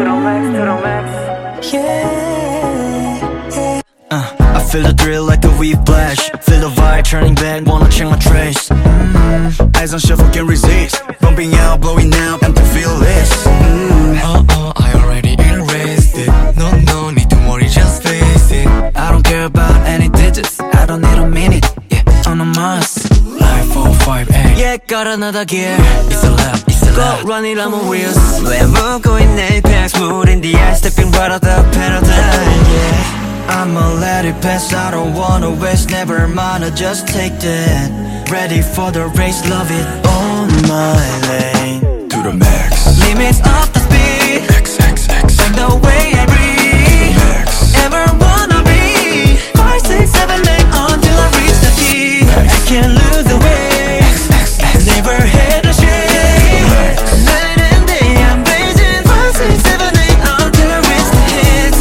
I feel the thrill like a whiplash. Feel the vibe turning back, wanna check my trace. Eyes on shuffle, can't resist. Bumping out, blowing out, empty feel this. I already erased it. No need to worry, just face it. I don't care about any digits, I don't need a minute, yeah, on a must. Like 4, 5, 8. Yeah, got another gear. It's a lap, it's a Go lap. running on my wheels. 왜 묻고 있네, packs, mood in the air, stepping right out the paradigm, yeah. I'ma let it pass, I don't wanna waste. Never mind, I just take that. Ready for the race, love it on my lane. To the max. Limits of the speed, XXX. like the way I breathe. Max. Ever wanna be 5, 6, 7, 8 until I reach the key. I can't lose the way, never had a shame. Night and day I'm blazing 5, 6, 7, 8 until I reach the hits.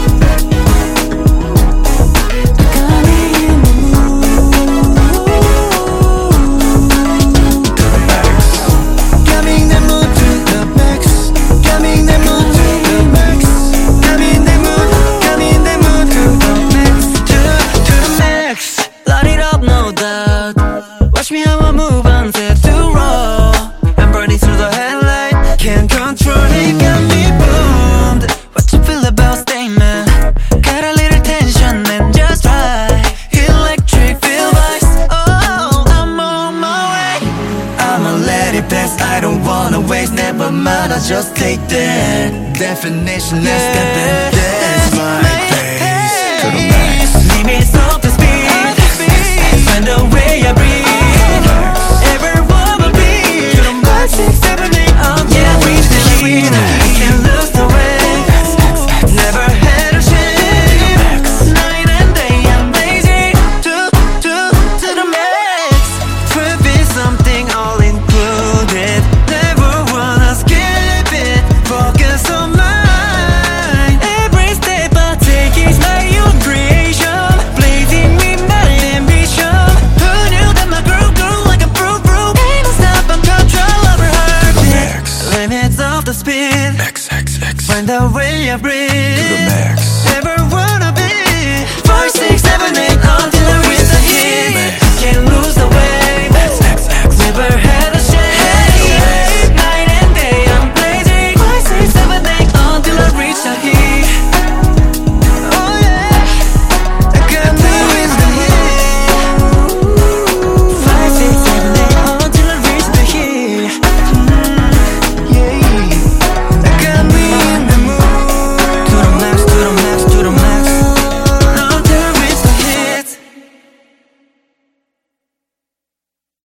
Got me in the mood, To the max. got me in the mood to the max. Got me in the mood to the max. Got me in the mood, got me in the mood to the max. To the max. Light it up, no doubt. Watch me how I move on set to raw. I'm burning through the headlight, can't control it, got me boomed. What you feel about statement? Got a little tension and just right. Electric feel vibes, oh, I'm on my way. I'ma let it pass, I don't wanna waste. Never mind, I just take that definition, let's step and dance my pace. To the max. Limits of the speed, find the way I breathe.